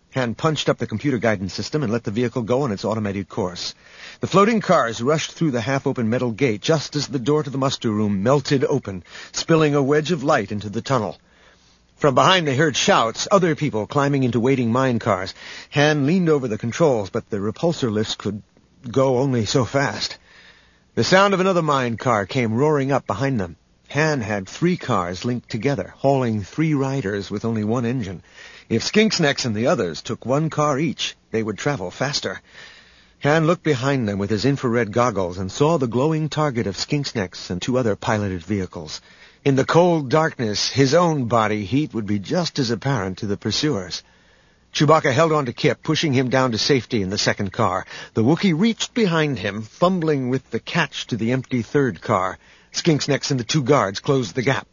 Han punched up the computer guidance system and let the vehicle go on its automated course. The floating cars rushed through the half-open metal gate just as the door to the muster room melted open, spilling a wedge of light into the tunnel. From behind they heard shouts, other people climbing into waiting mine cars. Han leaned over the controls, but the repulsor lifts could go only so fast. The sound of another mine car came roaring up behind them. Han had 3 cars linked together, hauling 3 riders with only 1 engine. If Skinksnacks and the others took 1 car each, they would travel faster. Han looked behind them with his infrared goggles and saw the glowing target of Skinksnacks and 2 other piloted vehicles. In the cold darkness, his own body heat would be just as apparent to the pursuers. Chewbacca held on to Kip, pushing him down to safety in the second car. The Wookiee reached behind him, fumbling with the catch to the empty third car. Skinksnacks and the 2 guards closed the gap.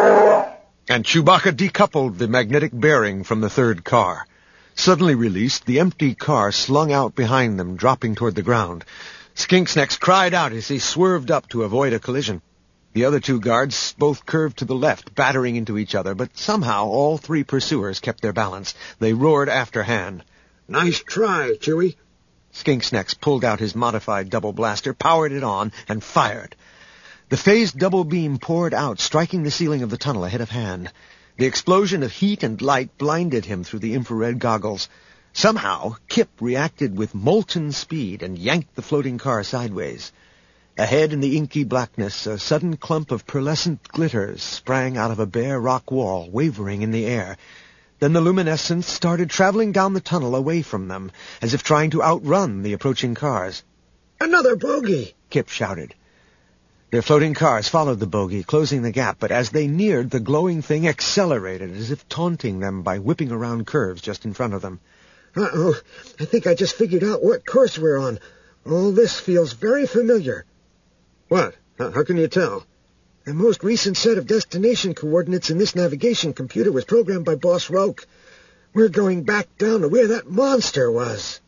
And Chewbacca decoupled the magnetic bearing from the third car. Suddenly released, the empty car slung out behind them, dropping toward the ground. Skinksnacks cried out as he swerved up to avoid a collision. The other 2 guards both curved to the left, battering into each other, but somehow all 3 pursuers kept their balance. They roared after Han. "Nice try, Chewie." Skinksnacks pulled out his modified double blaster, powered it on, and fired. The phased double beam poured out, striking the ceiling of the tunnel ahead of Han. The explosion of heat and light blinded him through the infrared goggles. Somehow, Kip reacted with molten speed and yanked the floating car sideways. Ahead in the inky blackness, a sudden clump of pearlescent glitter sprang out of a bare rock wall, wavering in the air. Then the luminescence started traveling down the tunnel away from them, as if trying to outrun the approaching cars. "Another bogey!" Kip shouted. Their floating cars followed the bogey, closing the gap, but as they neared, the glowing thing accelerated, as if taunting them by whipping around curves just in front of them. "Uh-oh, I think I just figured out what course we're on. All this feels very familiar." "What? How can you tell?" "The most recent set of destination coordinates in this navigation computer was programmed by Boss Roke. We're going back down to where that monster was."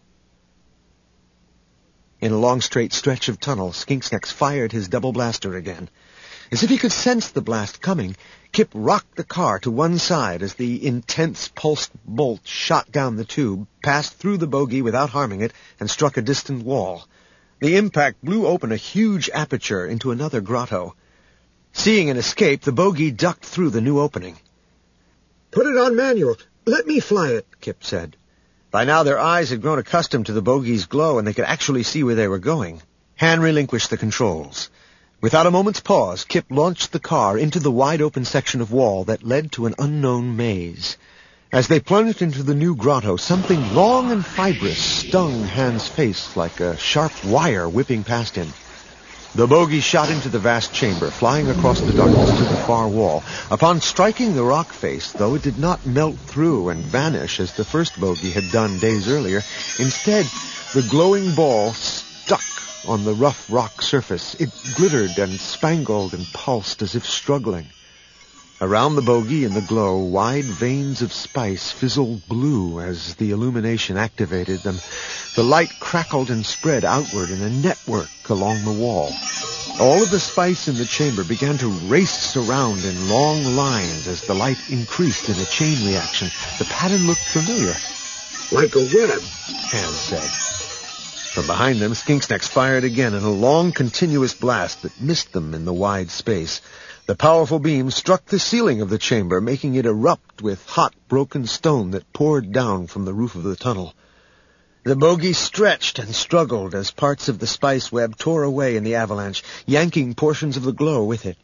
In a long straight stretch of tunnel, Skinksnacks fired his double blaster again. As if he could sense the blast coming, Kip rocked the car to one side as the intense pulsed bolt shot down the tube, passed through the bogey without harming it, and struck a distant wall. The impact blew open a huge aperture into another grotto. Seeing an escape, the bogey ducked through the new opening. "Put it on manual. Let me fly it," Kip said. By now their eyes had grown accustomed to the bogey's glow, and they could actually see where they were going. Han relinquished the controls. Without a moment's pause, Kip launched the car into the wide-open section of wall that led to an unknown maze. As they plunged into the new grotto, something long and fibrous stung Han's face like a sharp wire whipping past him. The bogey shot into the vast chamber, flying across the darkness to the far wall. Upon striking the rock face, though, it did not melt through and vanish as the first bogey had done days earlier. Instead, the glowing ball stuck on the rough rock surface. It glittered and spangled and pulsed as if struggling. Around the bogey in the glow, wide veins of spice fizzled blue as the illumination activated them. The light crackled and spread outward in a network along the wall. All of the spice in the chamber began to race around in long lines as the light increased in a chain reaction. The pattern looked familiar. "Like a web," Han said. From behind them, Skinksnacks fired again in a long, continuous blast that missed them in the wide space. The powerful beam struck the ceiling of the chamber, making it erupt with hot, broken stone that poured down from the roof of the tunnel. The bogey stretched and struggled as parts of the spice web tore away in the avalanche, yanking portions of the glow with it.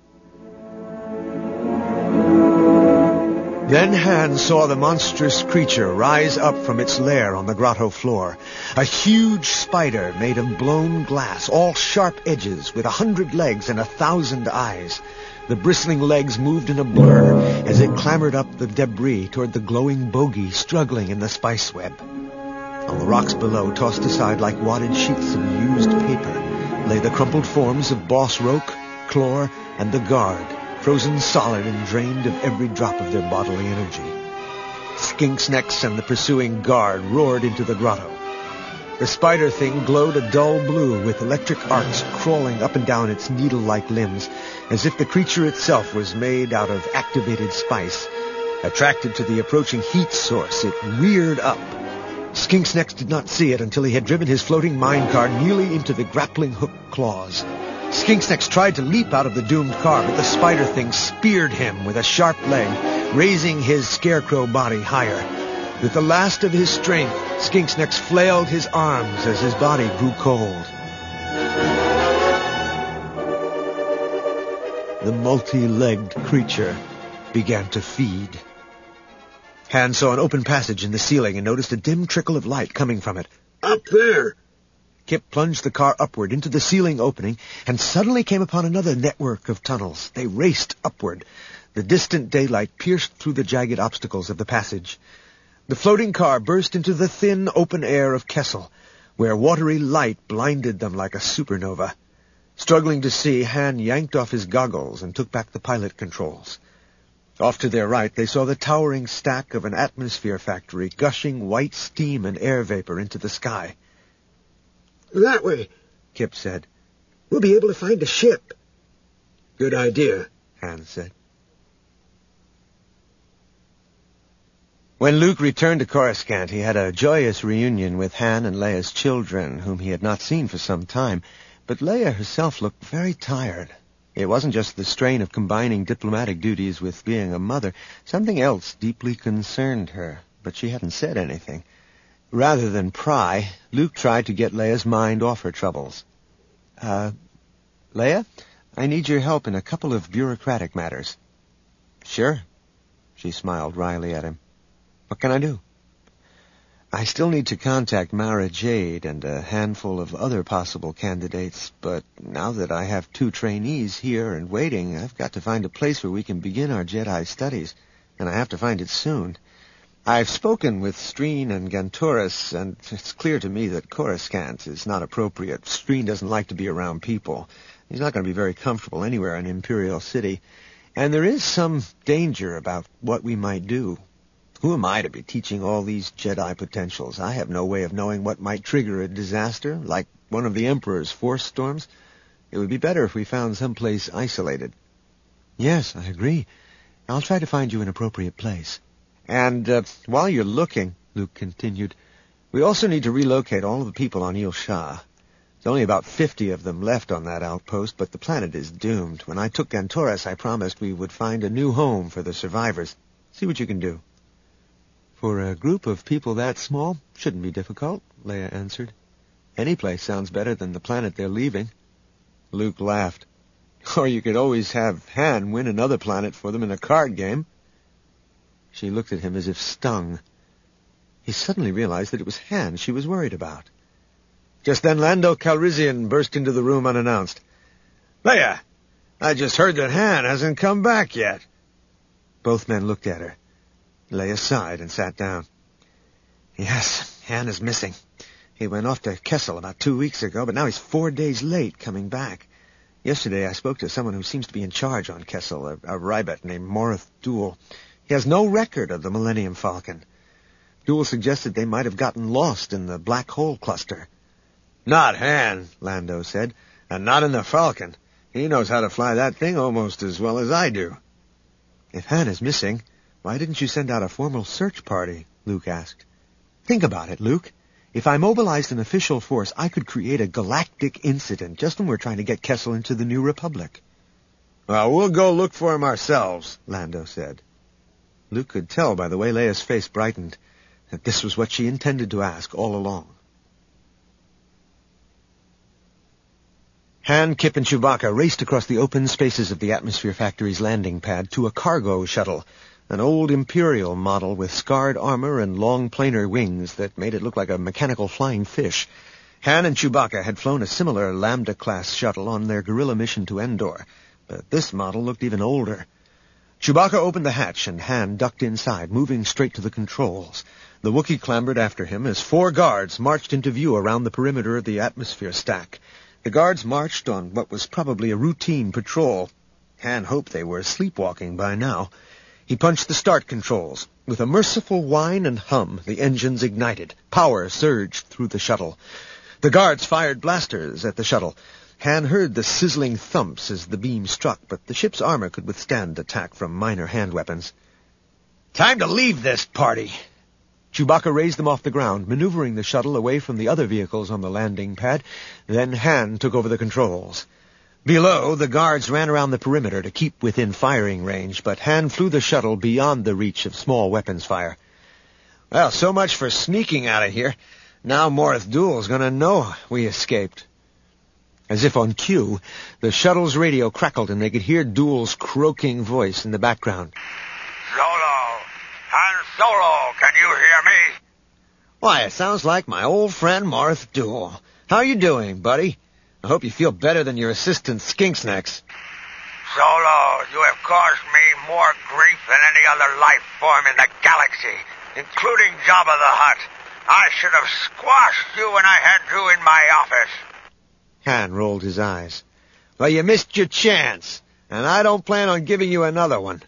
Then Han saw the monstrous creature rise up from its lair on the grotto floor. A huge spider made of blown glass, all sharp edges, with 100 legs and 1,000 eyes. The bristling legs moved in a blur as it clambered up the debris toward the glowing bogey struggling in the spice web. On the rocks below, tossed aside like wadded sheets of used paper, lay the crumpled forms of Boss Roke, Clor, and the guard, frozen solid and drained of every drop of their bodily energy. Skinksnacks and the pursuing guard roared into the grotto. The spider thing glowed a dull blue with electric arcs crawling up and down its needle-like limbs, as if the creature itself was made out of activated spice. Attracted to the approaching heat source, it reared up. Skinksnacks did not see it until he had driven his floating minecar nearly into the grappling hook claws. Skinksnacks tried to leap out of the doomed car, but the spider thing speared him with a sharp leg, raising his scarecrow body higher. With the last of his strength, Skinksnacks flailed his arms as his body grew cold. The multi-legged creature began to feed. Han saw an open passage in the ceiling and noticed a dim trickle of light coming from it. Up there! Kip plunged the car upward into the ceiling opening and suddenly came upon another network of tunnels. They raced upward. The distant daylight pierced through the jagged obstacles of the passage. The floating car burst into the thin open air of Kessel, where watery light blinded them like a supernova. Struggling to see, Han yanked off his goggles and took back the pilot controls. Off to their right, they saw the towering stack of an atmosphere factory gushing white steam and air vapor into the sky. That way, Kip said. We'll be able to find a ship. Good idea, Han said. When Luke returned to Coruscant, he had a joyous reunion with Han and Leia's children, whom he had not seen for some time. But Leia herself looked very tired. It wasn't just the strain of combining diplomatic duties with being a mother. Something else deeply concerned her, but she hadn't said anything. Rather than pry, Luke tried to get Leia's mind off her troubles. Leia, I need your help in a couple of bureaucratic matters. Sure. She smiled wryly at him. What can I do? I still need to contact Mara Jade and a handful of other possible candidates, but now that I have 2 trainees here and waiting, I've got to find a place where we can begin our Jedi studies, and I have to find it soon. I've spoken with Streen and Gantoris, and it's clear to me that Coruscant is not appropriate. Streen doesn't like to be around people. He's not going to be very comfortable anywhere in Imperial City, and there is some danger about what we might do. Who am I to be teaching all these Jedi potentials? I have no way of knowing what might trigger a disaster, like one of the Emperor's force storms. It would be better if we found some place isolated. Yes, I agree. I'll try to find you an appropriate place. And while you're looking, Luke continued, we also need to relocate all of the people on Eel Shah. There's only about 50 of them left on that outpost, but the planet is doomed. When I took Gantoris, I promised we would find a new home for the survivors. See what you can do. For a group of people that small, shouldn't be difficult, Leia answered. Any place sounds better than the planet they're leaving. Luke laughed. Or you could always have Han win another planet for them in a card game. She looked at him as if stung. He suddenly realized that it was Han she was worried about. Just then Lando Calrissian burst into the room unannounced. Leia, I just heard that Han hasn't come back yet. Both men looked at her. Leia sighed and sat down. Yes, Han is missing. He went off to Kessel about 2 weeks ago, but now he's 4 days late coming back. Yesterday I spoke to someone who seems to be in charge on Kessel, a Rybet named Morith Duel. He has no record of the Millennium Falcon. Duel suggested they might have gotten lost in the black hole cluster. Not Han, Lando said, and not in the Falcon. He knows how to fly that thing almost as well as I do. If Han is missing, why didn't you send out a formal search party? Luke asked. Think about it, Luke. If I mobilized an official force, I could create a galactic incident just when we're trying to get Kessel into the New Republic. Well, we'll go look for him ourselves, Lando said. Luke could tell by the way Leia's face brightened that this was what she intended to ask all along. Han, Kip, and Chewbacca raced across the open spaces of the Atmosphere Factory's landing pad to a cargo shuttle, an old Imperial model with scarred armor and long planar wings that made it look like a mechanical flying fish. Han and Chewbacca had flown a similar Lambda-class shuttle on their guerrilla mission to Endor, but this model looked even older. Chewbacca opened the hatch, and Han ducked inside, moving straight to the controls. The Wookiee clambered after him as 4 guards marched into view around the perimeter of the atmosphere stack. The guards marched on what was probably a routine patrol. Han hoped they were sleepwalking by now. He punched the start controls. With a merciful whine and hum, the engines ignited. Power surged through the shuttle. The guards fired blasters at the shuttle. Han heard the sizzling thumps as the beam struck, but the ship's armor could withstand attack from minor hand weapons. Time to leave this party. Chewbacca raised them off the ground, maneuvering the shuttle away from the other vehicles on the landing pad. Then Han took over the controls. Below, the guards ran around the perimeter to keep within firing range, but Han flew the shuttle beyond the reach of small weapons fire. Well, so much for sneaking out of here. Now Morith Duel's gonna know we escaped. As if on cue, the shuttle's radio crackled and they could hear Duel's croaking voice in the background. Solo! Han Solo, can you hear me? Why, it sounds like my old friend Morith Duel. How you doing, buddy? I hope you feel better than your assistant Skinksnacks. Solo, you have caused me more grief than any other life form in the galaxy, including Jabba the Hutt. I should have squashed you when I had you in my office. Han rolled his eyes. Well, you missed your chance, and I don't plan on giving you another one.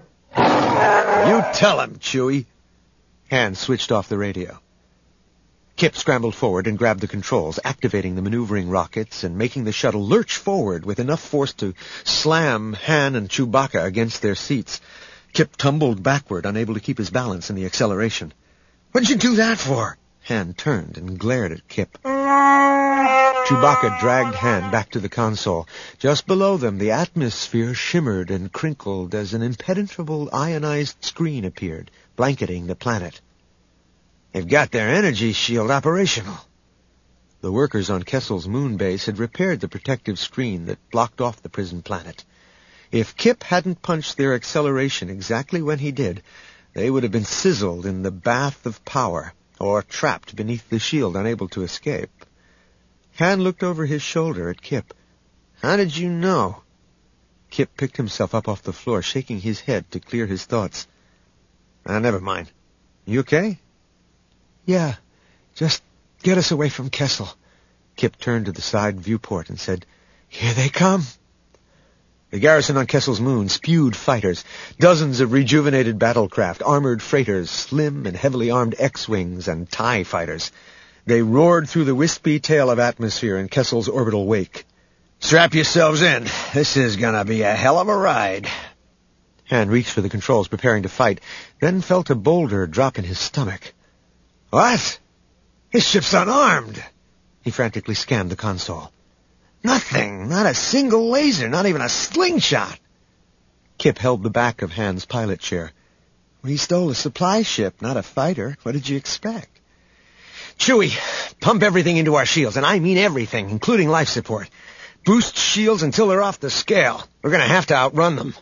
You tell him, Chewie. Han switched off the radio. Kip scrambled forward and grabbed the controls, activating the maneuvering rockets and making the shuttle lurch forward with enough force to slam Han and Chewbacca against their seats. Kip tumbled backward, unable to keep his balance in the acceleration. What'd you do that for? Han turned and glared at Kip. Chewbacca dragged Han back to the console. Just below them, the atmosphere shimmered and crinkled as an impenetrable ionized screen appeared, blanketing the planet. They've got their energy shield operational. The workers on Kessel's moon base had repaired the protective screen that blocked off the prison planet. If Kip hadn't punched their acceleration exactly when he did, they would have been sizzled in the bath of power, or trapped beneath the shield, unable to escape. Han looked over his shoulder at Kip. How did you know? Kip picked himself up off the floor, shaking his head to clear his thoughts. Never mind. You okay? Yeah, just get us away from Kessel. Kip turned to the side viewport and said, Here they come. The garrison on Kessel's moon spewed fighters, dozens of rejuvenated battlecraft, armored freighters, slim and heavily armed X-Wings, and TIE fighters. They roared through the wispy tail of atmosphere in Kessel's orbital wake. Strap yourselves in. This is gonna be a hell of a ride. Han reached for the controls, preparing to fight, then felt a boulder drop in his stomach. What? His ship's unarmed. He frantically scanned the console. Nothing. Not a single laser. Not even a slingshot. Kip held the back of Han's pilot chair. We stole a supply ship, not a fighter. What did you expect? Chewie, pump everything into our shields, and I mean everything, including life support. Boost shields until they're off the scale. We're going to have to outrun them.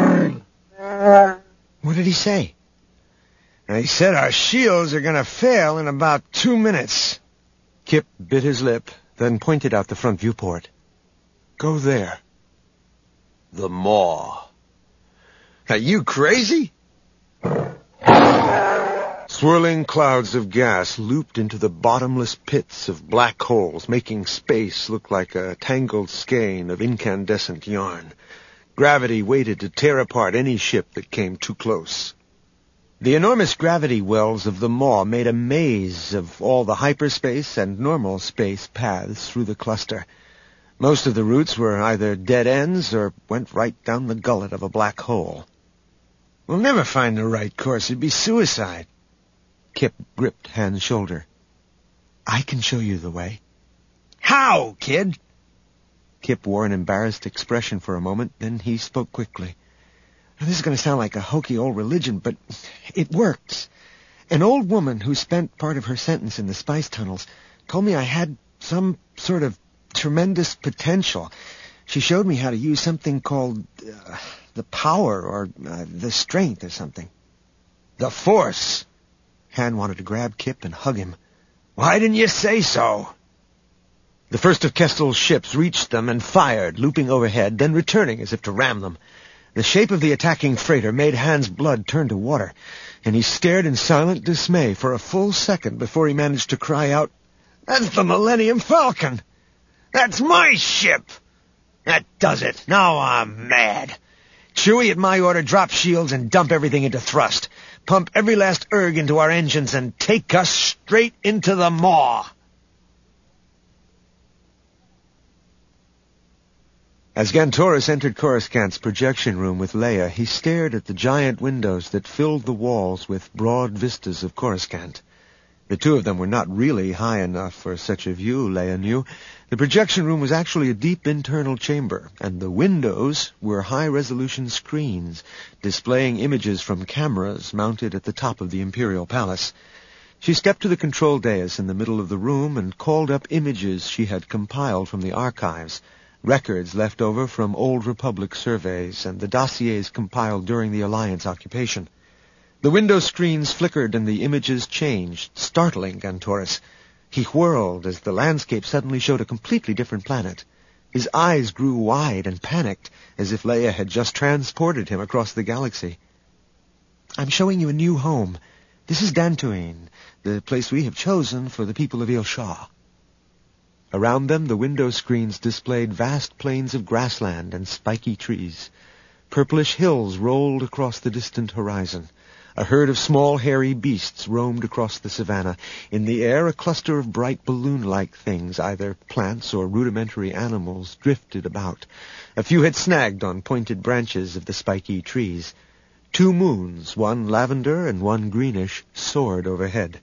What did he say? He said our shields are going to fail in about 2 minutes. Kip bit his lip, then pointed out the front viewport. Go there. The Maw. Are you crazy? Swirling clouds of gas looped into the bottomless pits of black holes, making space look like a tangled skein of incandescent yarn. Gravity waited to tear apart any ship that came too close. The enormous gravity wells of the Maw made a maze of all the hyperspace and normal space paths through the cluster. Most of the routes were either dead ends or went right down the gullet of a black hole. We'll never find the right course. It'd be suicide. Kip gripped Han's shoulder. I can show you the way. How, kid? Kip wore an embarrassed expression for a moment, then he spoke quickly. Now, this is going to sound like a hokey old religion, but it works. An old woman who spent part of her sentence in the spice tunnels told me I had some sort of tremendous potential. She showed me how to use something called the power or the strength or something. The Force. Han wanted to grab Kip and hug him. Why didn't you say so? The first of Kessel's ships reached them and fired, looping overhead, then returning as if to ram them. The shape of the attacking freighter made Han's blood turn to water, and he stared in silent dismay for a full second before he managed to cry out, That's the Millennium Falcon! That's my ship! That does it. Now I'm mad. Chewie, at my order, drop shields and dump everything into thrust. Pump every last erg into our engines and take us straight into the Maw. As Gantoris entered Coruscant's projection room with Leia, he stared at the giant windows that filled the walls with broad vistas of Coruscant. The two of them were not really high enough for such a view, Leia knew. The projection room was actually a deep internal chamber, and the windows were high-resolution screens displaying images from cameras mounted at the top of the Imperial Palace. She stepped to the control dais in the middle of the room and called up images she had compiled from the archives, records left over from Old Republic surveys and the dossiers compiled during the Alliance occupation. The window screens flickered and the images changed, startling Gantoris. He whirled as the landscape suddenly showed a completely different planet. His eyes grew wide and panicked, as if Leia had just transported him across the galaxy. "I'm showing you a new home. This is Dantooine, the place we have chosen for the people of Ilshah." Around them, the window screens displayed vast plains of grassland and spiky trees. Purplish hills rolled across the distant horizon. A herd of small, hairy beasts roamed across the savannah. In the air, a cluster of bright balloon-like things, either plants or rudimentary animals, drifted about. A few had snagged on pointed branches of the spiky trees. 2 moons, one lavender and one greenish, soared overhead.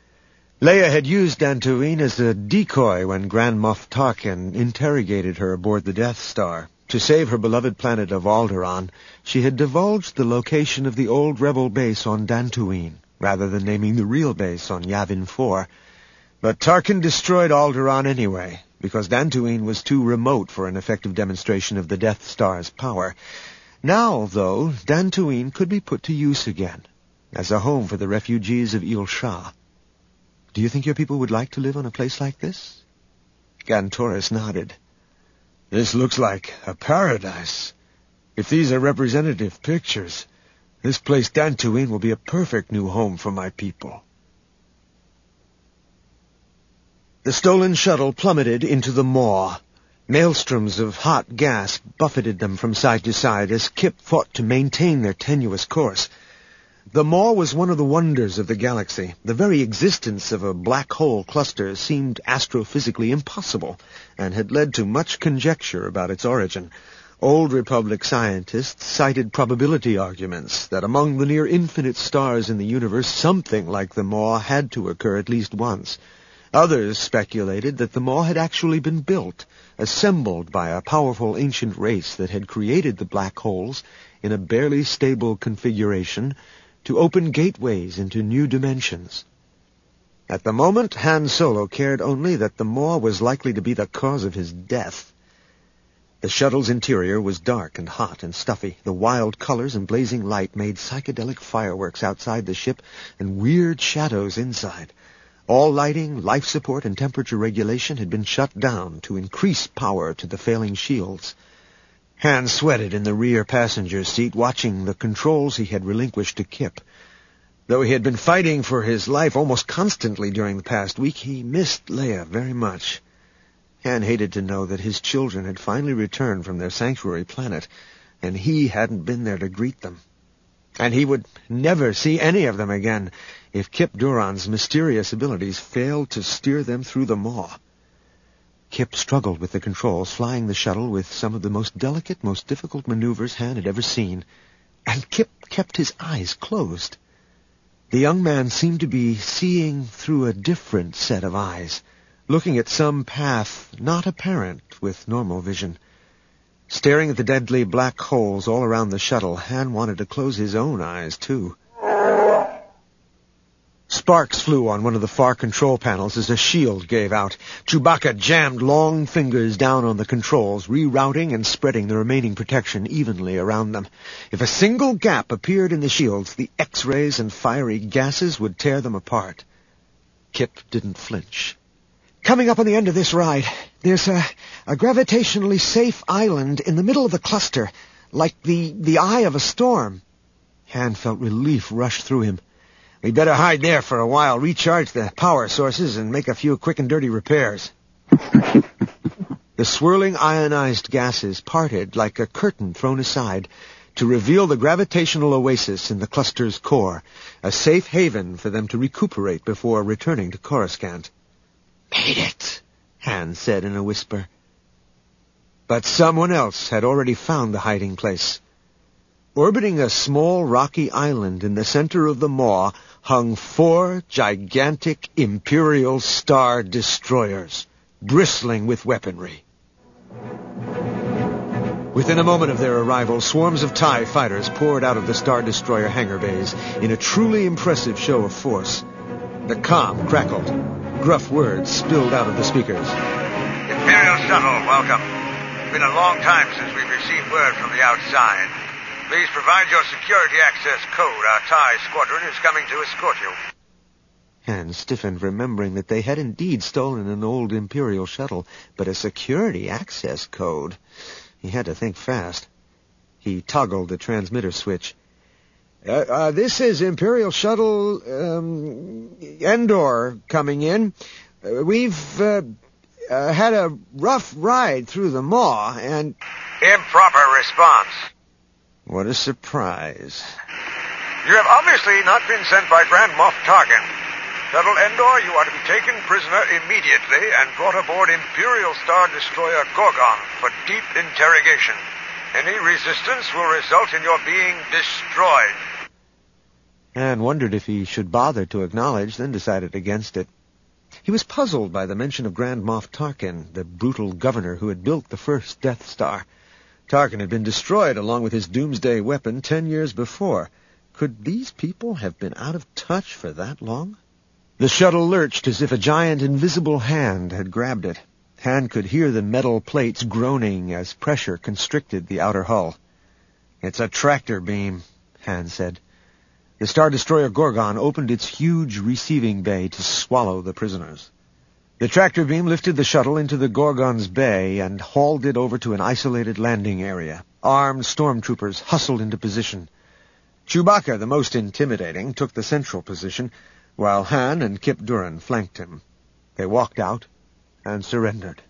Leia had used Dantooine as a decoy when Grand Moff Tarkin interrogated her aboard the Death Star. To save her beloved planet of Alderaan, she had divulged the location of the old rebel base on Dantooine, rather than naming the real base on Yavin 4. But Tarkin destroyed Alderaan anyway, because Dantooine was too remote for an effective demonstration of the Death Star's power. Now, though, Dantooine could be put to use again, as a home for the refugees of Ilshah. "Do you think your people would like to live on a place like this?" Gantoris nodded. "This looks like a paradise. If these are representative pictures, this place Dantooine will be a perfect new home for my people." The stolen shuttle plummeted into the maw. Maelstroms of hot gas buffeted them from side to side as Kip fought to maintain their tenuous course. The maw was one of the wonders of the galaxy. The very existence of a black hole cluster seemed astrophysically impossible, and had led to much conjecture about its origin. Old Republic scientists cited probability arguments that among the near-infinite stars in the universe, something like the maw had to occur at least once. Others speculated that the maw had actually been built, assembled by a powerful ancient race that had created the black holes in a barely stable configuration to open gateways into new dimensions. At the moment, Han Solo cared only that the maw was likely to be the cause of his death. The shuttle's interior was dark and hot and stuffy. The wild colors and blazing light made psychedelic fireworks outside the ship and weird shadows inside. All lighting, life support, and temperature regulation had been shut down to increase power to the failing shields. Han sweated in the rear passenger seat, watching the controls he had relinquished to Kip. Though he had been fighting for his life almost constantly during the past week, he missed Leia very much. Han hated to know that his children had finally returned from their sanctuary planet, and he hadn't been there to greet them. And he would never see any of them again if Kip Duran's mysterious abilities failed to steer them through the maw. Kip struggled with the controls, flying the shuttle with some of the most delicate, most difficult maneuvers Han had ever seen, and Kip kept his eyes closed. The young man seemed to be seeing through a different set of eyes, looking at some path not apparent with normal vision. Staring at the deadly black holes all around the shuttle, Han wanted to close his own eyes, too. Sparks flew on one of the far control panels as a shield gave out. Chewbacca jammed long fingers down on the controls, rerouting and spreading the remaining protection evenly around them. If a single gap appeared in the shields, the X-rays and fiery gases would tear them apart. Kip didn't flinch. "Coming up on the end of this ride, there's a gravitationally safe island in the middle of the cluster, like the eye of a storm." Han felt relief rush through him. "We better hide there for a while, recharge the power sources, and make a few quick and dirty repairs." The swirling ionized gases parted like a curtain thrown aside to reveal the gravitational oasis in the cluster's core, a safe haven for them to recuperate before returning to Coruscant. "Made it," Han said in a whisper. But someone else had already found the hiding place. Orbiting a small rocky island in the center of the maw hung 4 gigantic Imperial Star Destroyers, bristling with weaponry. Within a moment of their arrival, swarms of TIE fighters poured out of the Star Destroyer hangar bays in a truly impressive show of force. The comm crackled. Gruff words spilled out of the speakers. Imperial Shuttle, welcome. It's been a long time since we've received word from the outside. Please provide your security access code. Our TIE squadron is coming to escort you. Han stiffened, remembering that they had indeed stolen an old Imperial shuttle, but a security access code. He had to think fast. He toggled the transmitter switch. This is Imperial Shuttle Endor coming in. We've had a rough ride through the maw, and... Improper response. What a surprise. You have obviously not been sent by Grand Moff Tarkin. Shuttle Endor, you are to be taken prisoner immediately and brought aboard Imperial Star Destroyer Gorgon for deep interrogation. Any resistance will result in your being destroyed. Han wondered if he should bother to acknowledge, then decided against it. He was puzzled by the mention of Grand Moff Tarkin, the brutal governor who had built the first Death Star. Tarkin had been destroyed along with his doomsday weapon 10 years before. Could these people have been out of touch for that long? The shuttle lurched as if a giant invisible hand had grabbed it. Han could hear the metal plates groaning as pressure constricted the outer hull. "It's a tractor beam," Han said. The Star Destroyer Gorgon opened its huge receiving bay to swallow the prisoners. The tractor beam lifted the shuttle into the Gorgon's bay and hauled it over to an isolated landing area. Armed stormtroopers hustled into position. Chewbacca, the most intimidating, took the central position, while Han and Kip Duran flanked him. They walked out and surrendered.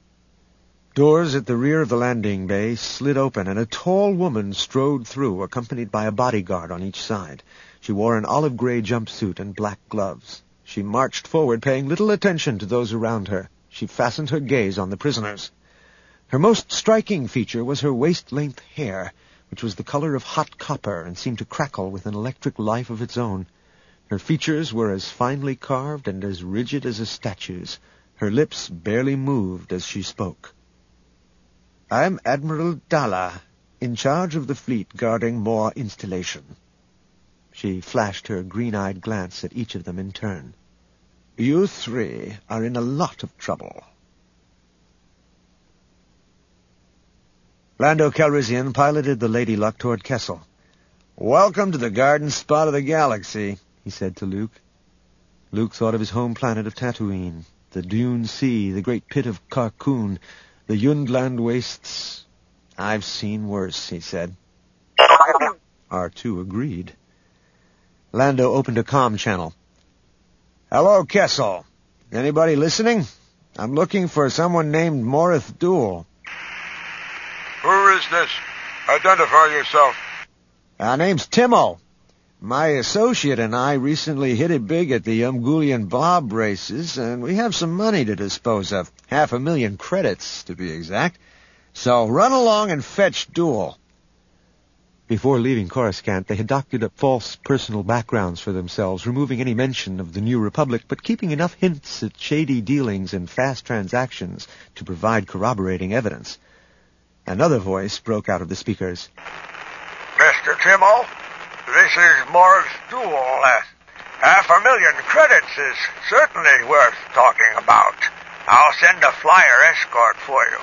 Doors at the rear of the landing bay slid open, and a tall woman strode through, accompanied by a bodyguard on each side. She wore an olive-gray jumpsuit and black gloves. She marched forward, paying little attention to those around her. She fastened her gaze on the prisoners. Her most striking feature was her waist-length hair, which was the color of hot copper and seemed to crackle with an electric life of its own. Her features were as finely carved and as rigid as a statue's. Her lips barely moved as she spoke. "I'm Admiral Dalla, in charge of the fleet guarding Maw Installation." She flashed her green-eyed glance at each of them in turn. "You 3 are in a lot of trouble." Lando Calrissian piloted the Lady Luck toward Kessel. "Welcome to the garden spot of the galaxy," he said to Luke. Luke thought of his home planet of Tatooine, the dune sea, the great pit of Carkoon, the Yundland wastes. "I've seen worse," he said. R2 agreed. Lando opened a comm channel. "Hello, Kessel. Anybody listening? I'm looking for someone named Morith Duel." Who is this? Identify yourself. Our name's Timo. My associate and I recently hit it big at the Umgulian Bob races, and we have some money to dispose of. 500,000 credits, to be exact. So run along and fetch Duel. Before leaving Coruscant, they had doctored up false personal backgrounds for themselves, removing any mention of the New Republic, but keeping enough hints at shady dealings and fast transactions to provide corroborating evidence. Another voice broke out of the speakers. Mr. Timo, this is Morris Duel. 500,000 credits is certainly worth talking about. I'll send a flyer escort for you.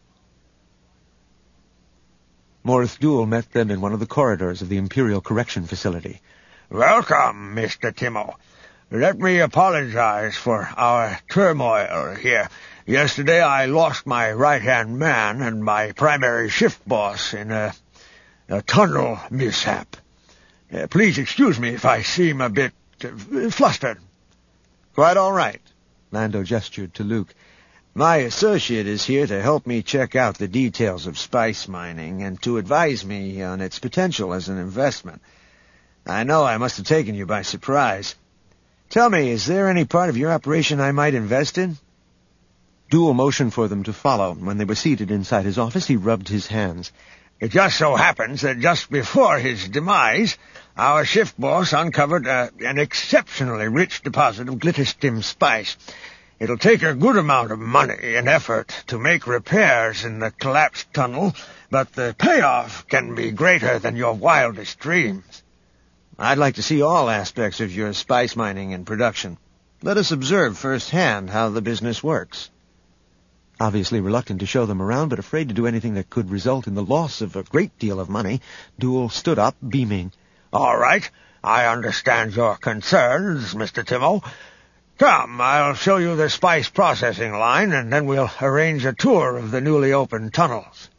Morith Duel met them in one of the corridors of the Imperial Correction Facility. "Welcome, Mr. Timo. Let me apologize for our turmoil here. Yesterday I lost my right-hand man and my primary shift boss in a tunnel mishap. Please excuse me if I seem a bit flustered." "Quite all right." Lando gestured to Luke. "My associate is here to help me check out the details of spice mining and to advise me on its potential as an investment. I know I must have taken you by surprise. Tell me, is there any part of your operation I might invest in?" Duel motioned for them to follow. When they were seated inside his office, he rubbed his hands. It just so happens that just before his demise, our shift boss uncovered an exceptionally rich deposit of glitterstim spice. It'll take a good amount of money and effort to make repairs in the collapsed tunnel, but the payoff can be greater than your wildest dreams. I'd like to see all aspects of your spice mining and production. Let us observe firsthand how the business works. Obviously reluctant to show them around, but afraid to do anything that could result in the loss of a great deal of money, Duel stood up, beaming. All right, I understand your concerns, Mr. Timmo. Come, I'll show you the spice processing line, and then we'll arrange a tour of the newly opened tunnels.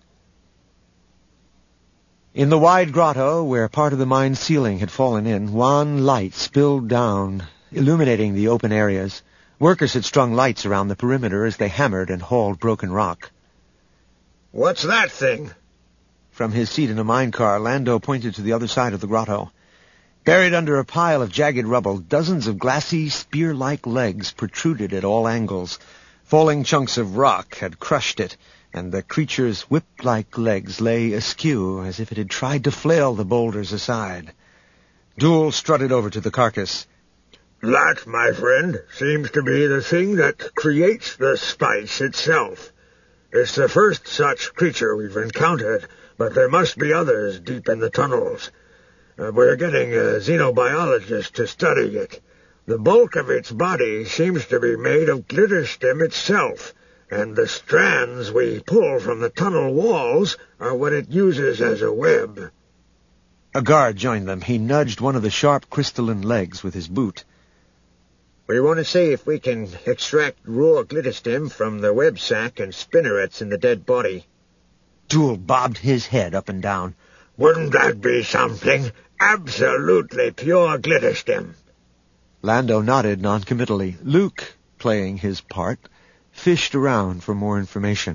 In the wide grotto, where part of the mine's ceiling had fallen in, wan light spilled down, illuminating the open areas. Workers had strung lights around the perimeter as they hammered and hauled broken rock. What's that thing? From his seat in a mine car, Lando pointed to the other side of the grotto. Buried under a pile of jagged rubble, dozens of glassy, spear-like legs protruded at all angles. Falling chunks of rock had crushed it, and the creature's whip-like legs lay askew as if it had tried to flail the boulders aside. Duel strutted over to the carcass. That, my friend, seems to be the thing that creates the spice itself. It's the first such creature we've encountered, but there must be others deep in the tunnels. We're getting a xenobiologist to study it. The bulk of its body seems to be made of glitterstim itself, and the strands we pull from the tunnel walls are what it uses as a web. A guard joined them. He nudged one of the sharp crystalline legs with his boot. We want to see if we can extract raw glitterstim from the web sac and spinnerets in the dead body. Duel bobbed his head up and down. Wouldn't that be something? Absolutely pure glitterstim. Lando nodded noncommittally. Luke, playing his part, fished around for more information.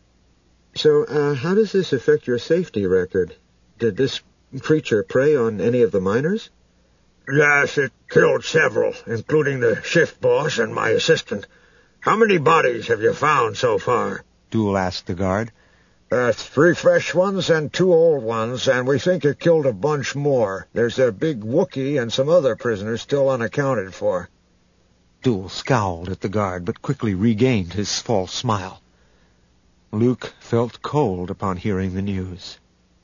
So, how does this affect your safety record? Did this creature prey on any of the miners? Yes, it killed several, including the shift boss and my assistant. How many bodies have you found so far? Duel asked the guard. 3 fresh ones and 2 old ones, and we think it killed a bunch more. There's a big Wookiee and some other prisoners still unaccounted for. Duel scowled at the guard, but quickly regained his false smile. Luke felt cold upon hearing the news.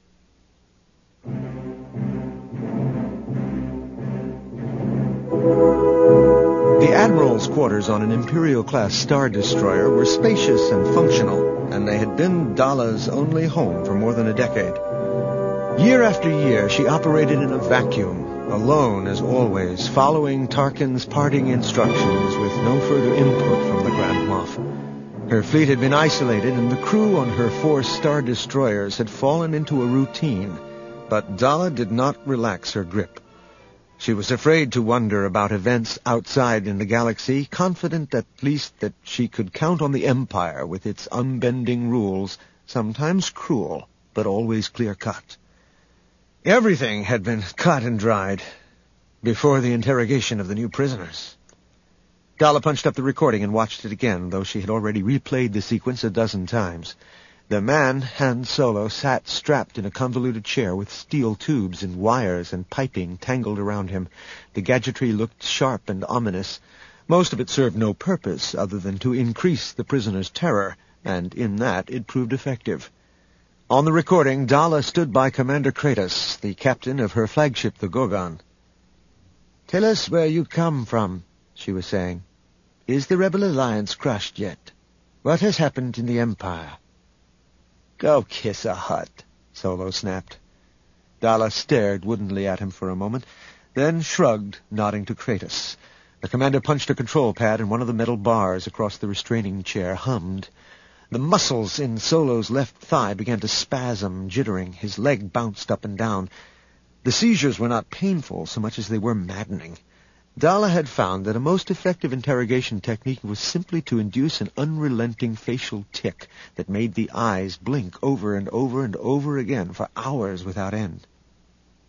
The Admiral's quarters on an Imperial-class Star Destroyer were spacious and functional, and they had been Dala's only home for more than a decade. Year after year, she operated in a vacuum, alone as always, following Tarkin's parting instructions with no further input from the Grand Moff. Her fleet had been isolated, and the crew on her 4 Star Destroyers had fallen into a routine, but Dala did not relax her grip. She was afraid to wonder about events outside in the galaxy, confident at least that she could count on the Empire with its unbending rules, sometimes cruel, but always clear-cut. Everything had been cut and dried before the interrogation of the new prisoners. Dala punched up the recording and watched it again, though she had already replayed the sequence a dozen times. The man, Han Solo, sat strapped in a convoluted chair with steel tubes and wires and piping tangled around him. The gadgetry looked sharp and ominous. Most of it served no purpose other than to increase the prisoner's terror, and in that it proved effective. On the recording, Dala stood by Commander Kratos, the captain of her flagship, the Gorgon. "Tell us where you come from," she was saying. "Is the Rebel Alliance crushed yet? What has happened in the Empire?" "Go kiss a hut," Solo snapped. Dala stared woodenly at him for a moment, then shrugged, nodding to Kratos. The commander punched a control pad, and one of the metal bars across the restraining chair hummed. The muscles in Solo's left thigh began to spasm, jittering. His leg bounced up and down. The seizures were not painful so much as they were maddening. Dala had found that a most effective interrogation technique was simply to induce an unrelenting facial tic that made the eyes blink over and over and over again for hours without end.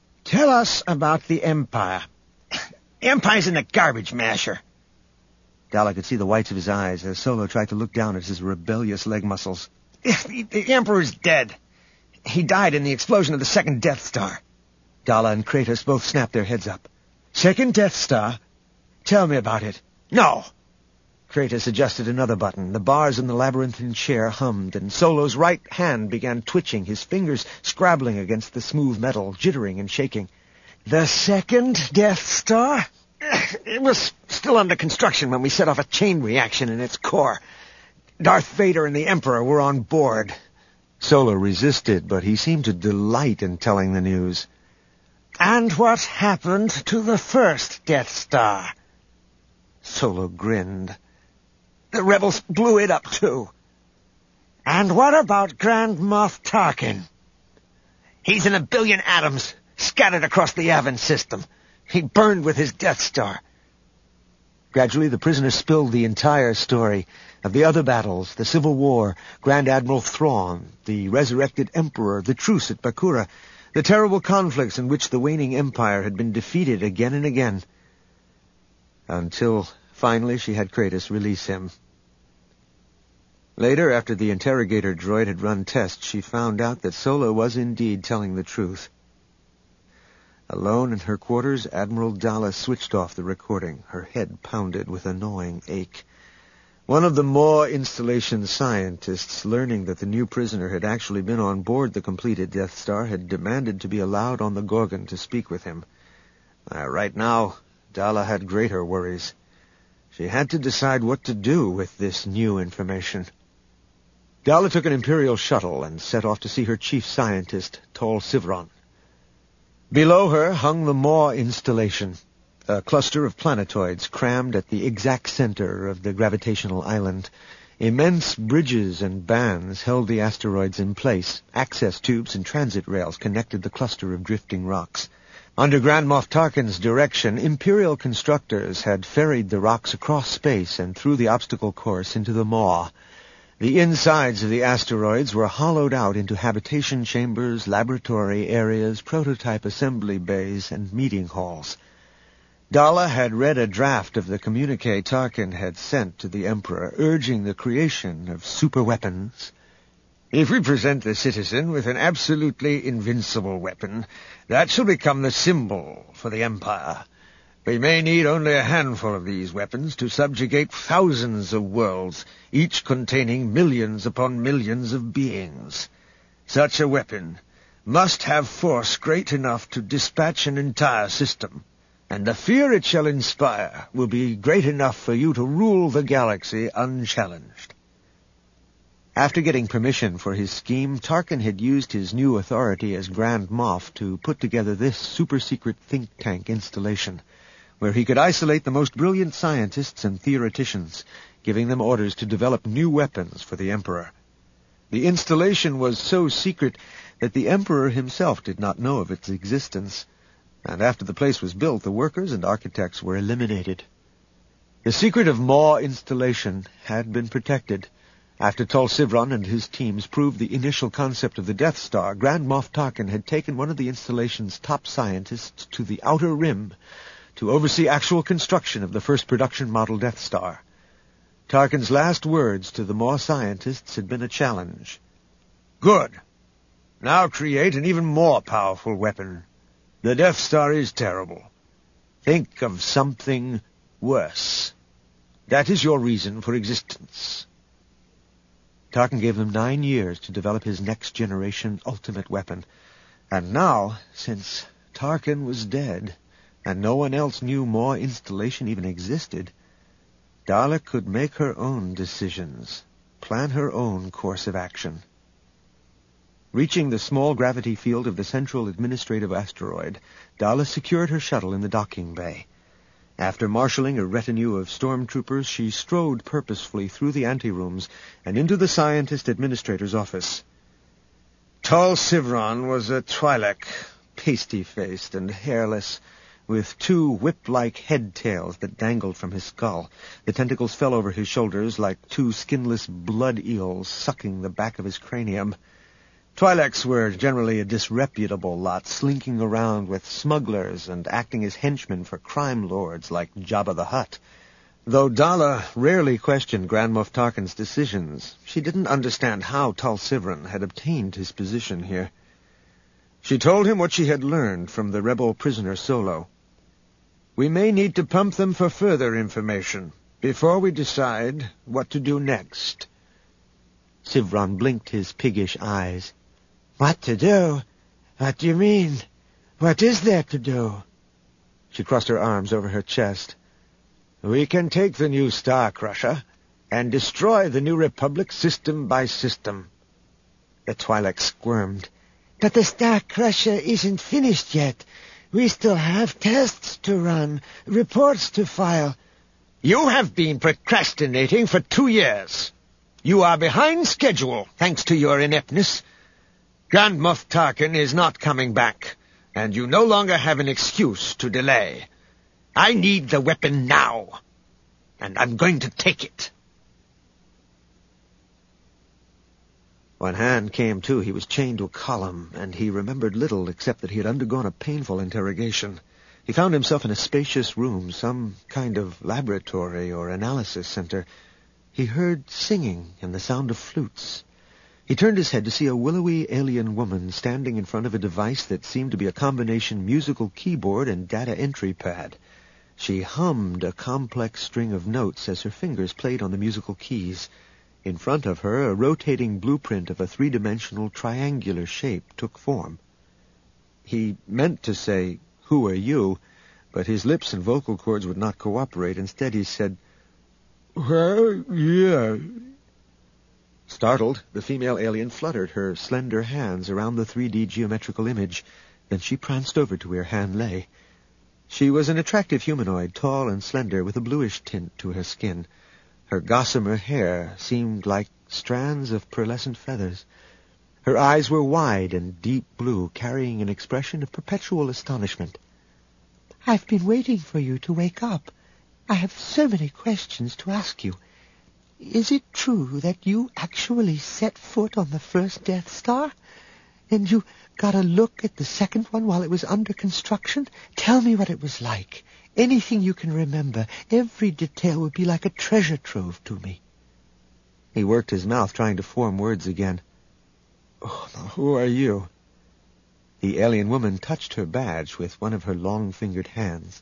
Tell us about the Empire. Empire's in the garbage masher. Dalla could see the whites of his eyes as Solo tried to look down at his rebellious leg muscles. The Emperor's dead. He died in the explosion of the second Death Star. Dalla and Kratos both snapped their heads up. Second Death Star? Tell me about it. No! Kratos adjusted another button. The bars in the labyrinthine chair hummed, and Solo's right hand began twitching, his fingers scrabbling against the smooth metal, jittering and shaking. The second Death Star? It was still under construction when we set off a chain reaction in its core. Darth Vader and the Emperor were on board. Solo resisted, but he seemed to delight in telling the news. And what happened to the first Death Star? Solo grinned. The rebels blew it up, too. And what about Grand Moff Tarkin? He's in a billion atoms, scattered across the Yavin system. He burned with his Death Star. Gradually, the prisoner spilled the entire story of the other battles, the Civil War, Grand Admiral Thrawn, the resurrected Emperor, the truce at Bakura, the terrible conflicts in which the waning Empire had been defeated again and again. Until finally she had Kratos release him. Later, after the interrogator droid had run tests, she found out that Solo was indeed telling the truth. Alone in her quarters, Admiral Dalla switched off the recording. Her head pounded with a gnawing ache. One of the Maw installation scientists, learning that the new prisoner had actually been on board the completed Death Star, had demanded to be allowed on the Gorgon to speak with him. Right now, Dalla had greater worries. She had to decide what to do with this new information. Dalla took an Imperial shuttle and set off to see her chief scientist, Tol Sivron. Below her hung the Maw installation, a cluster of planetoids crammed at the exact center of the gravitational island. Immense bridges and bands held the asteroids in place. Access tubes and transit rails connected the cluster of drifting rocks. Under Grand Moff Tarkin's direction, Imperial constructors had ferried the rocks across space and through the obstacle course into the Maw. The insides of the asteroids were hollowed out into habitation chambers, laboratory areas, prototype assembly bays, and meeting halls. Dalla had read a draft of the communique Tarkin had sent to the Emperor, urging the creation of superweapons. If we present the citizen with an absolutely invincible weapon, that shall become the symbol for the Empire. We may need only a handful of these weapons to subjugate thousands of worlds, each containing millions upon millions of beings. Such a weapon must have force great enough to dispatch an entire system, and the fear it shall inspire will be great enough for you to rule the galaxy unchallenged. After getting permission for his scheme, Tarkin had used his new authority as Grand Moff to put together this super-secret think tank installation, where he could isolate the most brilliant scientists and theoreticians, giving them orders to develop new weapons for the Emperor. The installation was so secret that the Emperor himself did not know of its existence, and after the place was built, the workers and architects were eliminated. The secret of Maw installation had been protected. After Tol Sivron and his teams proved the initial concept of the Death Star, Grand Moff Tarkin had taken one of the installation's top scientists to the Outer Rim to oversee actual construction of the first production model Death Star. Tarkin's last words to the Maw scientists had been a challenge. Good. Now create an even more powerful weapon. The Death Star is terrible. Think of something worse. That is your reason for existence. Tarkin gave them 9 years to develop his next-generation ultimate weapon. And now, since Tarkin was dead, and no one else knew Maw installation even existed, Dalla could make her own decisions, plan her own course of action. Reaching the small gravity field of the central administrative asteroid, Dalla secured her shuttle in the docking bay. After marshalling a retinue of stormtroopers, she strode purposefully through the anterooms and into the scientist administrator's office. Tol Sivron was a Twi'lek, pasty-faced and hairless, with 2 whip-like head tails that dangled from his skull. The tentacles fell over his shoulders like 2 skinless blood eels sucking the back of his cranium. Twi'leks were generally a disreputable lot, slinking around with smugglers and acting as henchmen for crime lords like Jabba the Hutt. Though Dala rarely questioned Grand Moff Tarkin's decisions, she didn't understand how Tal Sivran had obtained his position here. She told him what she had learned from the rebel prisoner Solo. We may need to pump them for further information before we decide what to do next. Sivran blinked his piggish eyes. What to do? What do you mean? What is there to do? She crossed her arms over her chest. We can take the new Star Crusher and destroy the New Republic system by system. The Twi'lek squirmed. But the Star Crusher isn't finished yet. We still have tests to run, reports to file. You have been procrastinating for 2 years. You are behind schedule, thanks to your ineptness. Grand Moff Tarkin is not coming back, and you no longer have an excuse to delay. I need the weapon now, and I'm going to take it. When Han came to, he was chained to a column, and he remembered little except that he had undergone a painful interrogation. He found himself in a spacious room, some kind of laboratory or analysis center. He heard singing and the sound of flutes. He turned his head to see a willowy alien woman standing in front of a device that seemed to be a combination musical keyboard and data entry pad. She hummed a complex string of notes as her fingers played on the musical keys. In front of her, a rotating blueprint of a three-dimensional triangular shape took form. He meant to say, "Who are you?" but his lips and vocal cords would not cooperate. Instead, he said, "Well, yeah." Startled, the female alien fluttered her slender hands around the 3D geometrical image. Then she pranced over to where Han lay. She was an attractive humanoid, tall and slender, with a bluish tint to her skin. Her gossamer hair seemed like strands of pearlescent feathers. Her eyes were wide and deep blue, carrying an expression of perpetual astonishment. I've been waiting for you to wake up. I have so many questions to ask you. Is it true that you actually set foot on the first Death Star? And you got a look at the second one while it was under construction? Tell me what it was like. Anything you can remember. Every detail would be like a treasure trove to me. He worked his mouth, trying to form words again. "Oh, who are you?" The alien woman touched her badge with one of her long-fingered hands.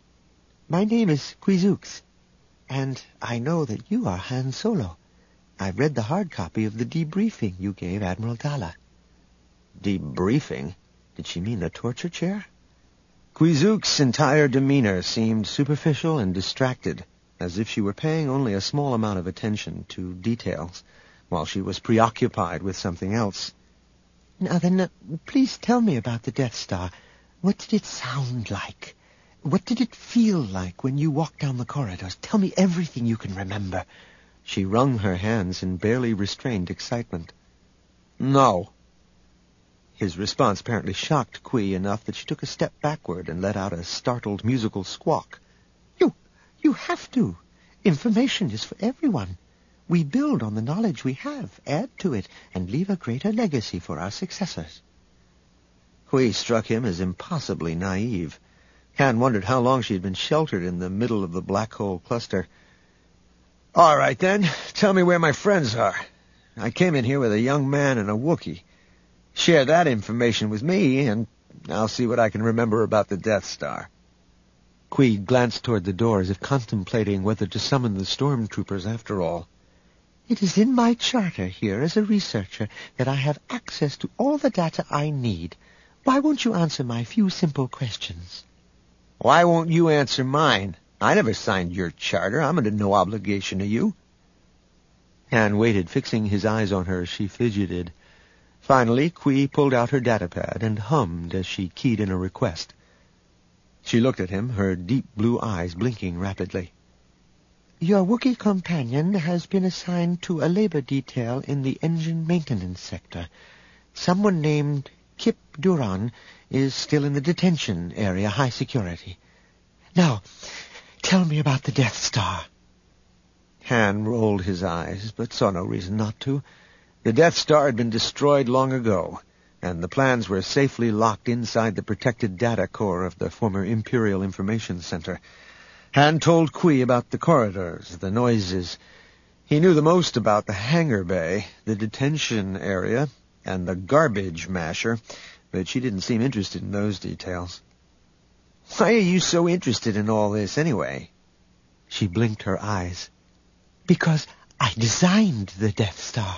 My name is Kwisooks, and I know that you are Han Solo. I've read the hard copy of the debriefing you gave Admiral Dala. Debriefing? Did she mean the torture chair? Kwisooks' entire demeanor seemed superficial and distracted, as if she were paying only a small amount of attention to details, while she was preoccupied with something else. Now then, please tell me about the Death Star. What did it sound like? What did it feel like when you walked down the corridors? Tell me everything you can remember. She wrung her hands in barely restrained excitement. No. His response apparently shocked Qui enough that she took a step backward and let out a startled musical squawk. You have to. Information is for everyone. We build on the knowledge we have, add to it, and leave a greater legacy for our successors. Qui struck him as impossibly naive. Han wondered how long she had been sheltered in the middle of the black hole cluster. All right, then. Tell me where my friends are. I came in here with a young man and a Wookiee. Share that information with me, and I'll see what I can remember about the Death Star. Qui glanced toward the door as if contemplating whether to summon the stormtroopers after all. It is in my charter here as a researcher that I have access to all the data I need. Why won't you answer my few simple questions? Why won't you answer mine? I never signed your charter. I'm under no obligation to you. Han waited, fixing his eyes on her as she fidgeted. Finally, Qui pulled out her datapad and hummed as she keyed in a request. She looked at him, her deep blue eyes blinking rapidly. Your Wookiee companion has been assigned to a labor detail in the engine maintenance sector. Someone named Kip Duran is still in the detention area, high security. Now, tell me about the Death Star. Han rolled his eyes, but saw no reason not to. The Death Star had been destroyed long ago, and the plans were safely locked inside the protected data core of the former Imperial Information Center. Han told Qui about the corridors, the noises. He knew the most about the hangar bay, the detention area, and the garbage masher, but she didn't seem interested in those details. Why are you so interested in all this, anyway? She blinked her eyes. Because I designed the Death Star.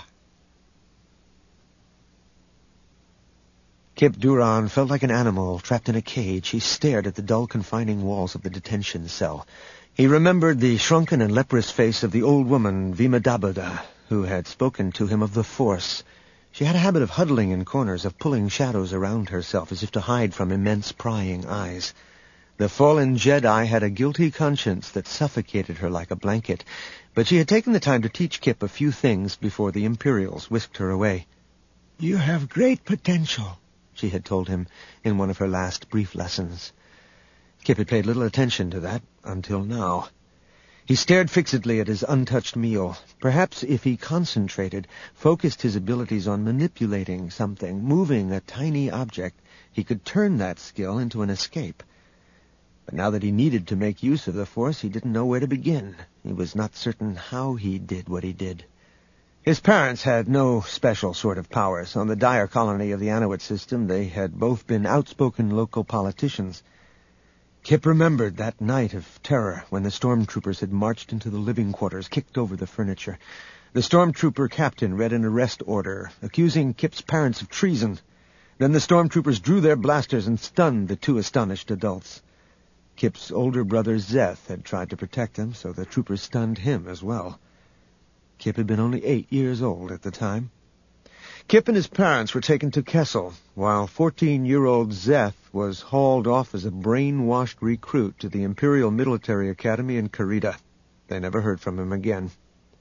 Kip Duran felt like an animal trapped in a cage. He stared at the dull, confining walls of the detention cell. He remembered the shrunken and leprous face of the old woman, Vima Dabada, who had spoken to him of the Force. She had a habit of huddling in corners, of pulling shadows around herself as if to hide from immense prying eyes. The fallen Jedi had a guilty conscience that suffocated her like a blanket, but she had taken the time to teach Kip a few things before the Imperials whisked her away. You have great potential, she had told him in one of her last brief lessons. Kip had paid little attention to that until now. He stared fixedly at his untouched meal. Perhaps if he concentrated, focused his abilities on manipulating something, moving a tiny object, he could turn that skill into an escape. But now that he needed to make use of the Force, he didn't know where to begin. He was not certain how he did what he did. His parents had no special sort of powers. On the Dyer colony of the Anowit system, they had both been outspoken local politicians. Kip remembered that night of terror when the stormtroopers had marched into the living quarters, kicked over the furniture. The stormtrooper captain read an arrest order, accusing Kip's parents of treason. Then the stormtroopers drew their blasters and stunned the two astonished adults. Kip's older brother Zeth had tried to protect him, so the troopers stunned him as well. Kip had been only 8 years old at the time. Kip and his parents were taken to Kessel, while 14-year-old Zeth was hauled off as a brainwashed recruit to the Imperial Military Academy in Karita. They never heard from him again.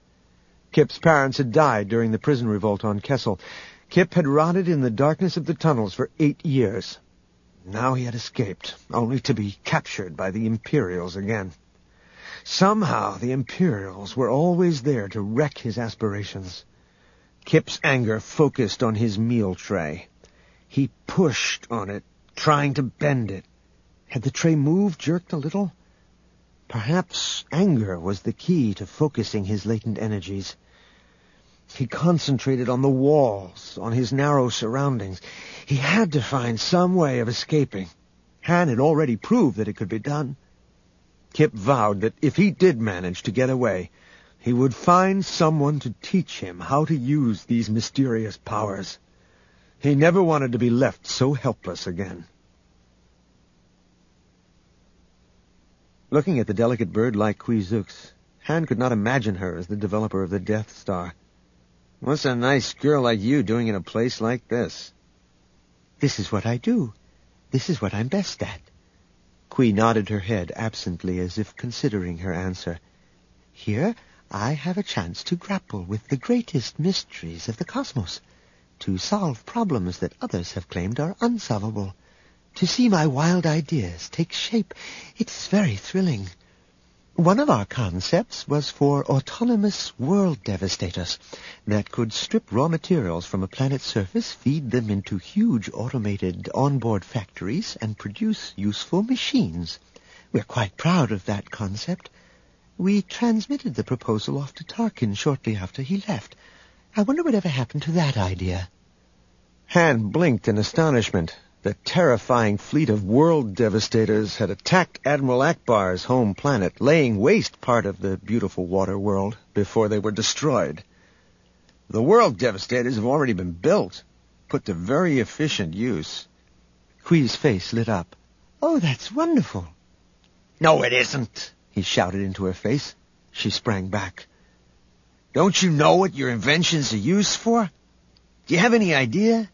Kip's parents had died during the prison revolt on Kessel. Kip had rotted in the darkness of the tunnels for 8 years. Now he had escaped, only to be captured by the Imperials again. Somehow the Imperials were always there to wreck his aspirations. Kip's anger focused on his meal tray. He pushed on it, trying to bend it. Had the tray moved, jerked a little? Perhaps anger was the key to focusing his latent energies. He concentrated on the walls, on his narrow surroundings. He had to find some way of escaping. Han had already proved that it could be done. Kip vowed that if he did manage to get away, he would find someone to teach him how to use these mysterious powers. He never wanted to be left so helpless again. Looking at the delicate bird like Qui Zux, Han could not imagine her as the developer of the Death Star. What's a nice girl like you doing in a place like this? This is what I do. This is what I'm best at. Qui nodded her head absently as if considering her answer. Here I have a chance to grapple with the greatest mysteries of the cosmos, to solve problems that others have claimed are unsolvable, to see my wild ideas take shape. It's very thrilling. One of our concepts was for autonomous world devastators that could strip raw materials from a planet's surface, feed them into huge automated onboard factories, and produce useful machines. We're quite proud of that concept. We transmitted the proposal off to Tarkin shortly after he left. I wonder whatever happened to that idea. Han blinked in astonishment. The terrifying fleet of world devastators had attacked Admiral Akbar's home planet, laying waste part of the beautiful water world before they were destroyed. The world devastators have already been built, put to very efficient use. Qui's face lit up. Oh, that's wonderful. No, it isn't, he shouted into her face. She sprang back. Don't you know what your inventions are used for? Do you have any idea?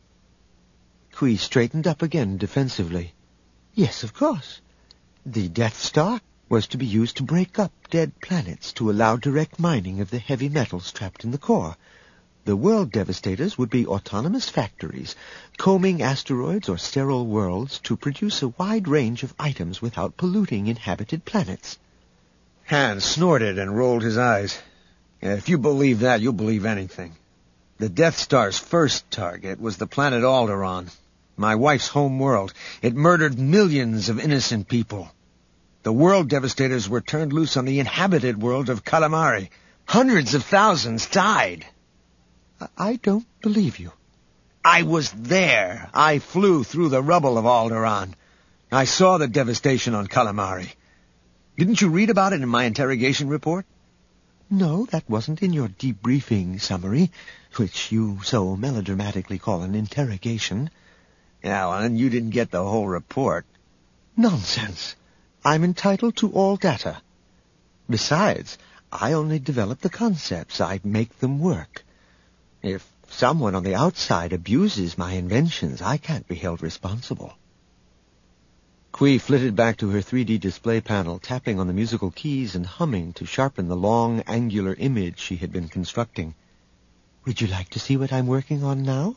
Qui straightened up again defensively. Yes, of course. The Death Star was to be used to break up dead planets to allow direct mining of the heavy metals trapped in the core. The world devastators would be autonomous factories, combing asteroids or sterile worlds to produce a wide range of items without polluting inhabited planets. Han snorted and rolled his eyes. If you believe that, you'll believe anything. The Death Star's first target was the planet Alderaan, my wife's home world. It murdered millions of innocent people. The world devastators were turned loose on the inhabited world of Calamari. Hundreds of thousands died. I don't believe you. I was there. I flew through the rubble of Alderaan. I saw the devastation on Calamari. Didn't you read about it in my interrogation report? No, that wasn't in your debriefing summary, which you so melodramatically call an interrogation. Yeah, well, and you didn't get the whole report. Nonsense. I'm entitled to all data. Besides, I only develop the concepts. I make them work. If someone on the outside abuses my inventions, I can't be held responsible. Qui flitted back to her 3D display panel, tapping on the musical keys and humming to sharpen the long, angular image she had been constructing. Would you like to see what I'm working on now?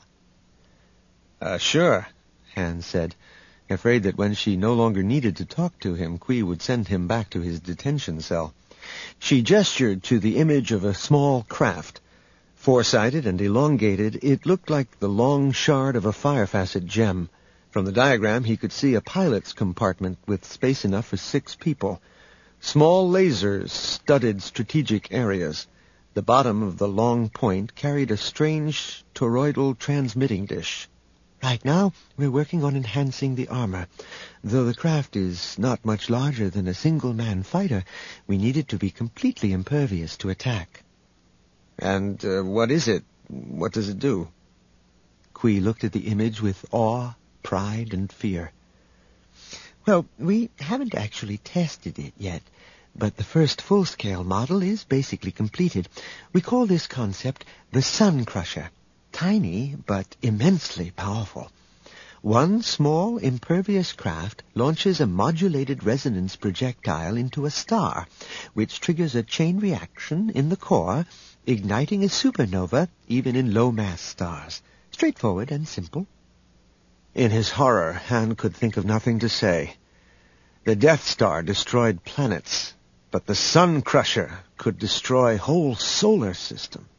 Sure, Hans said, afraid that when she no longer needed to talk to him, Qui would send him back to his detention cell. She gestured to the image of a small craft. Four-sided and elongated, it looked like the long shard of a fire-facet gem. From the diagram, he could see a pilot's compartment with space enough for 6 people. Small lasers studded strategic areas. The bottom of the long point carried a strange toroidal transmitting dish. Right now, we're working on enhancing the armor. Though the craft is not much larger than a single-man fighter, we need it to be completely impervious to attack. And what is it? What does it do? Qui looked at the image with awe, pride, and fear. Well, we haven't actually tested it yet, but the first full-scale model is basically completed. We call this concept the Sun Crusher. Tiny, but immensely powerful. One small, impervious craft launches a modulated resonance projectile into a star, which triggers a chain reaction in the core, igniting a supernova even in low-mass stars. Straightforward and simple. In his horror, Han could think of nothing to say. The Death Star destroyed planets, but the Sun Crusher could destroy whole solar systems.